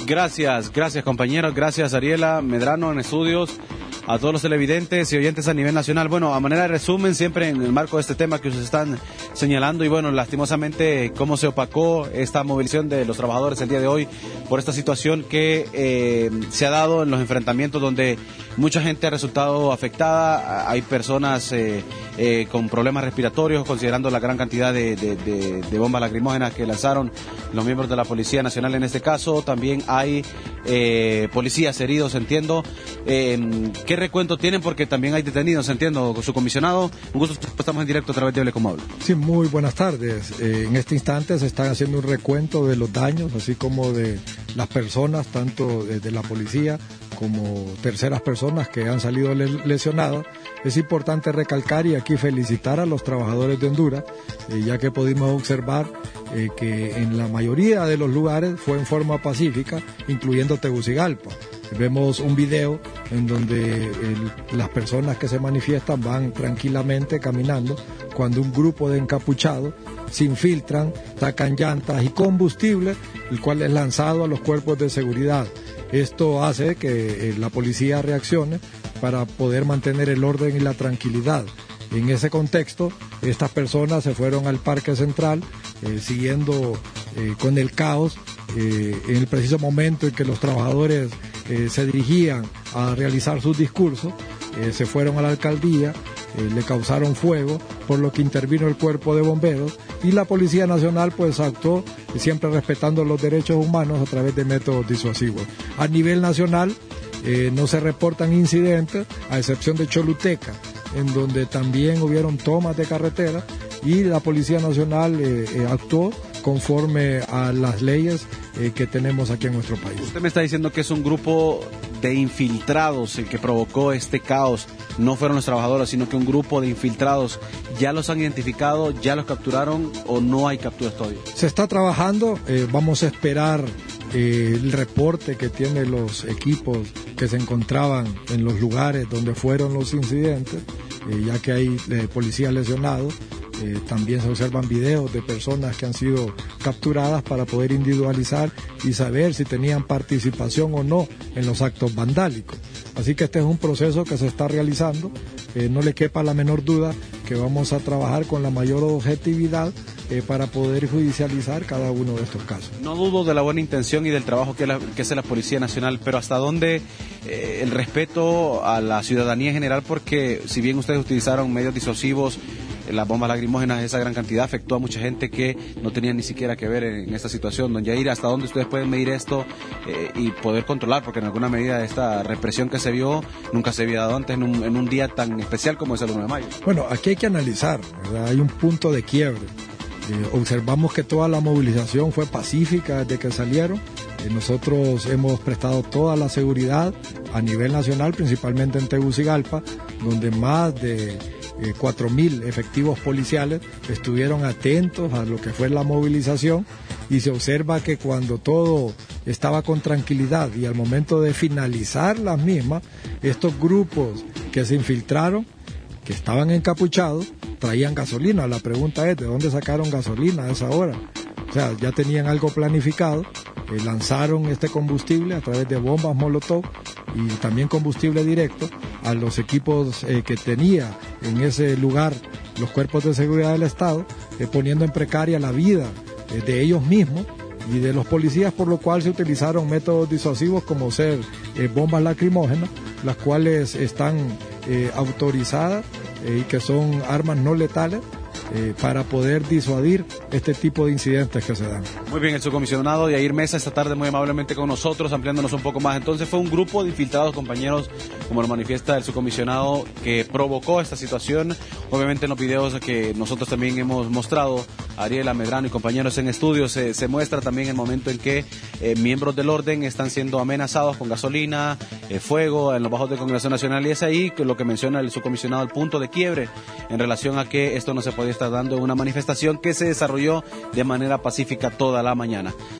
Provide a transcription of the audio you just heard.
Gracias compañeros, gracias Ariela Medrano en estudios, a todos los televidentes y oyentes a nivel nacional. Bueno, a manera de resumen, siempre en el marco de este tema que ustedes están señalando y bueno, lastimosamente cómo se opacó esta movilización de los trabajadores el día de hoy por esta situación que se ha dado en los enfrentamientos donde mucha gente ha resultado afectada. Hay personas con problemas respiratorios, considerando la gran cantidad de bombas lacrimógenas que lanzaron los miembros de la Policía Nacional en este caso. También hay policías heridos, entiendo. ¿Qué recuento tienen? Porque también hay detenidos, entiendo. Su comisionado, un gusto, estamos en directo a través de Hable Como Hablo. Sí, muy buenas tardes. En este instante se están haciendo un recuento de los daños, así como de las personas, tanto de la policía como terceras personas que han salido lesionadas. Es importante recalcar y aquí felicitar a los trabajadores de Honduras, ya que pudimos observar que en la mayoría de los lugares fue en forma pacífica, incluyendo Tegucigalpa. Vemos un video en donde las personas que se manifiestan van tranquilamente caminando cuando un grupo de encapuchados se infiltran, sacan llantas y combustible, el cual es lanzado a los cuerpos de seguridad. Esto hace que la policía reaccione para poder mantener el orden y la tranquilidad. En ese contexto, estas personas se fueron al Parque Central, siguiendo con el caos, en el preciso momento en que los trabajadores se dirigían a realizar sus discursos, se fueron a la alcaldía, le causaron fuego, por lo que intervino el cuerpo de bomberos y la Policía Nacional pues actuó siempre respetando los derechos humanos a través de métodos disuasivos. A nivel nacional no se reportan incidentes, a excepción de Choluteca, en donde también hubieron tomas de carretera y la Policía Nacional actuó conforme a las leyes que tenemos aquí en nuestro país. Usted me está diciendo que es un grupo de infiltrados el que provocó este caos. No fueron los trabajadores, sino que un grupo de infiltrados. ¿Ya los han identificado? ¿Ya los capturaron o no hay capturas todavía? Se está trabajando, vamos a esperar el reporte que tienen los equipos que se encontraban en los lugares donde fueron los incidentes, ya que hay policías lesionados. También se observan videos de personas que han sido capturadas para poder individualizar y saber si tenían participación o no en los actos vandálicos. Así que este es un proceso que se está realizando. No le quepa la menor duda que vamos a trabajar con la mayor objetividad para poder judicializar cada uno de estos casos. No dudo de la buena intención y del trabajo que hace la Policía Nacional, pero ¿hasta dónde el respeto a la ciudadanía en general? Porque si bien ustedes utilizaron medios disuasivos, las bombas lacrimógenas, esa gran cantidad afectó a mucha gente que no tenía ni siquiera que ver en esta situación. Don Yair, ¿hasta dónde ustedes pueden medir esto y poder controlar? Porque en alguna medida esta represión que se vio nunca se había dado antes en un día tan especial como es el 1 de mayo. Bueno, aquí hay que analizar, ¿verdad? Hay un punto de quiebre. Observamos que toda la movilización fue pacífica desde que salieron. Nosotros hemos prestado toda la seguridad a nivel nacional, principalmente en Tegucigalpa, donde más de 4.000 efectivos policiales estuvieron atentos a lo que fue la movilización, y se observa que cuando todo estaba con tranquilidad y al momento de finalizar las mismas, estos grupos que se infiltraron, que estaban encapuchados, traían gasolina. La pregunta es, ¿de dónde sacaron gasolina a esa hora? O sea, ya tenían algo planificado, lanzaron este combustible a través de bombas Molotov y también combustible directo a los equipos que tenía en ese lugar los cuerpos de seguridad del Estado, poniendo en precaria la vida de ellos mismos y de los policías, por lo cual se utilizaron métodos disuasivos como ser bombas lacrimógenas, las cuales están autorizadas y que son armas no letales para poder disuadir este tipo de incidentes que se dan. Muy bien, el subcomisionado Yair Mesa esta tarde muy amablemente con nosotros, ampliándonos un poco más. Entonces fue un grupo de infiltrados, compañeros, como lo manifiesta el subcomisionado, que provocó esta situación. Obviamente en los videos que nosotros también hemos mostrado, Ariela Medrano y compañeros en estudio, se muestra también el momento en que miembros del orden están siendo amenazados con gasolina, fuego en los bajos de Congregación Nacional, y es ahí lo que menciona el subcomisionado, el punto de quiebre en relación a que esto no se podía estar dando en una manifestación que se desarrolló de manera pacífica toda la mañana.